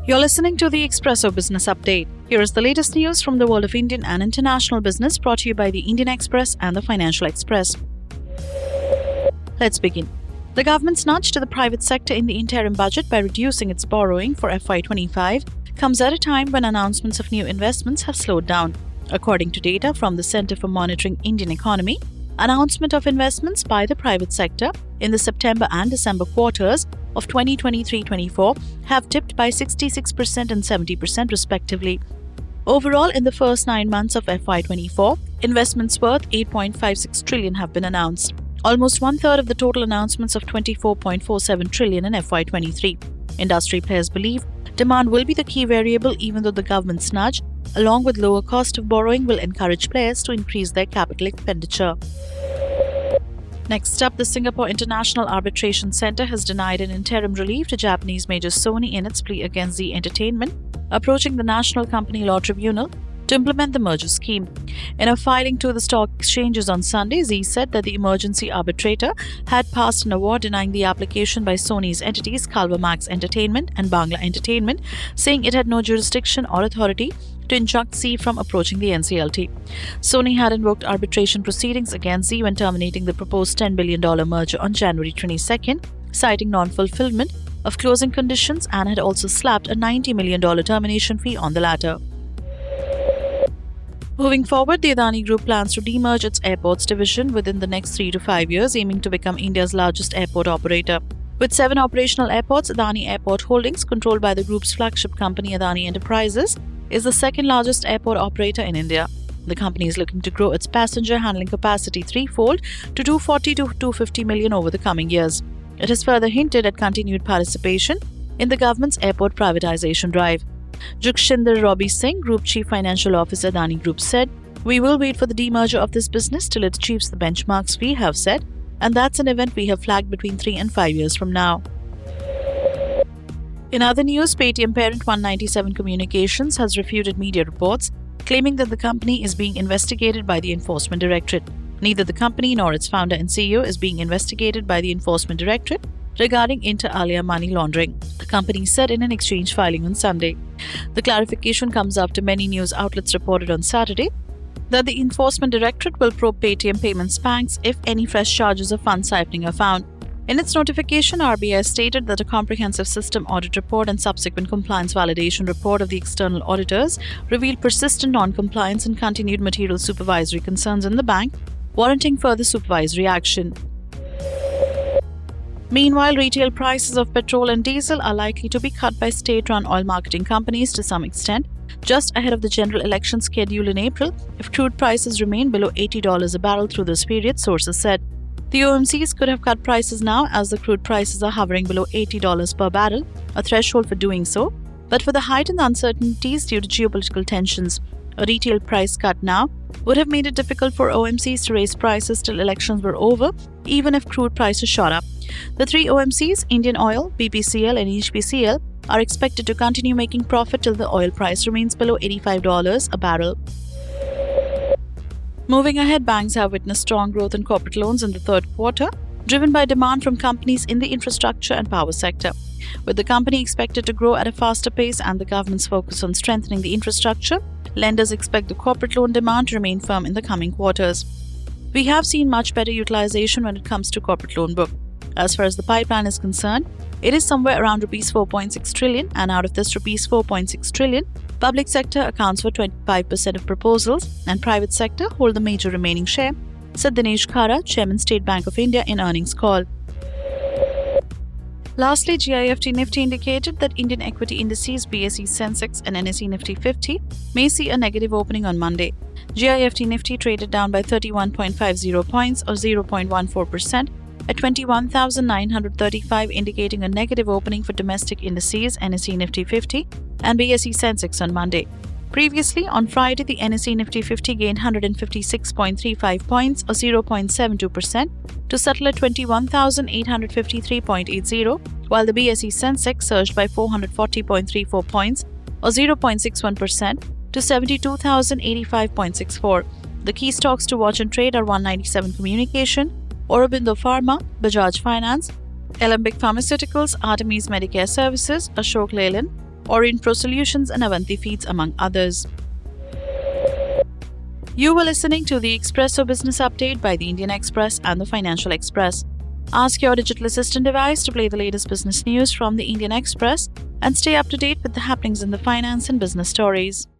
You're listening to the Expresso Business Update. Here is the latest news from the world of Indian and international business brought to you by the Indian Express and the Financial Express. Let's begin. The government's nudge to the private sector in the interim budget by reducing its borrowing for FY25 comes at a time when announcements of new investments have slowed down. According to data from the Centre for Monitoring Indian Economy, announcement of investments by the private sector in the September and December quarters of 2023-24 have dipped by 66% and 70% respectively. Overall, in the first 9 months of FY24, investments worth 8.56 trillion have been announced, almost one-third of the total announcements of 24.47 trillion in FY23. Industry players believe demand will be the key variable, even though the government's nudge, along with lower cost of borrowing, will encourage players to increase their capital expenditure. Next up, the Singapore International Arbitration Centre has denied an interim relief to Japanese major Sony in its plea against Zee Entertainment, approaching the National Company Law Tribunal to implement the merger scheme. In a filing to the stock exchanges on Sunday, Zee said that the emergency arbitrator had passed an award denying the application by Sony's entities Culver Max Entertainment and Bangla Entertainment, saying it had no jurisdiction or authority to injunct Zee from approaching the NCLT. Sony had invoked arbitration proceedings against Zee when terminating the proposed $10 billion merger on January 22nd, citing non-fulfillment of closing conditions, and had also slapped a $90 million termination fee on the latter. Moving forward, the Adani Group plans to demerge its airports division within the next 3 to 5 years, aiming to become India's largest airport operator. With 7 operational airports, Adani Airport Holdings, controlled by the group's flagship company Adani Enterprises, is the second largest airport operator in India. The company is looking to grow its passenger handling capacity threefold to 240 to 250 million over the coming years. It has further hinted at continued participation in the government's airport privatization drive. Jugshinder Robbie Singh, Group Chief Financial Officer, Adani Group, said, "We will wait for the demerger of this business till it achieves the benchmarks we have set, and that's an event we have flagged between 3 and 5 years from now." In other news, Paytm parent 197 Communications has refuted media reports claiming that the company is being investigated by the Enforcement Directorate. Neither the company nor its founder and CEO is being investigated by the Enforcement Directorate regarding inter alia money laundering, the company said in an exchange filing on Sunday. The clarification comes after many news outlets reported on Saturday that the Enforcement Directorate will probe Paytm Payments Banks if any fresh charges of fund siphoning are found. In its notification, RBI stated that a comprehensive system audit report and subsequent compliance validation report of the external auditors revealed persistent non-compliance and continued material supervisory concerns in the bank, warranting further supervisory action. Meanwhile, retail prices of petrol and diesel are likely to be cut by state-run oil marketing companies to some extent, just ahead of the general election schedule in April, if crude prices remain below $80 a barrel through this period, sources said. The OMCs could have cut prices now as the crude prices are hovering below $80 per barrel, a threshold for doing so, but for the heightened uncertainties due to geopolitical tensions, a retail price cut now would have made it difficult for OMCs to raise prices till elections were over, even if crude prices shot up. The 3 OMCs, Indian Oil, BPCL and HPCL, are expected to continue making profit till the oil price remains below $85 a barrel. Moving ahead, banks have witnessed strong growth in corporate loans in the third quarter, driven by demand from companies in the infrastructure and power sector. With the company expected to grow at a faster pace and the government's focus on strengthening the infrastructure, lenders expect the corporate loan demand to remain firm in the coming quarters. We have seen much better utilization when it comes to corporate loan book. As far as the pipeline is concerned, it is somewhere around Rs 4.6 trillion, and out of this Rs 4.6 trillion, public sector accounts for 25% of proposals and private sector hold the major remaining share, said Dinesh Khara, Chairman, State Bank of India, in earnings call. Lastly, GIFT Nifty indicated that Indian equity indices BSE Sensex and NSE Nifty 50 may see a negative opening on Monday. GIFT Nifty traded down by 31.50 points or 0.14% at 21,935, indicating a negative opening for domestic indices NSE Nifty 50 and BSE Sensex on Monday. Previously, on Friday, the NSE Nifty 50 gained 156.35 points or 0.72% to settle at 21,853.80, while the BSE Sensex surged by 440.34 points or 0.61% to 72,085.64. The key stocks to watch and trade are 197 Communication, Aurobindo Pharma, Bajaj Finance, Alembic Pharmaceuticals, Artemis Medicare Services, Ashok Leyland, Aurionpro Solutions and Avanti Feeds, among others. You were listening to the Expresso Business Update by the Indian Express and the Financial Express. Ask your digital assistant device to play the latest business news from the Indian Express and stay up to date with the happenings in the finance and business stories.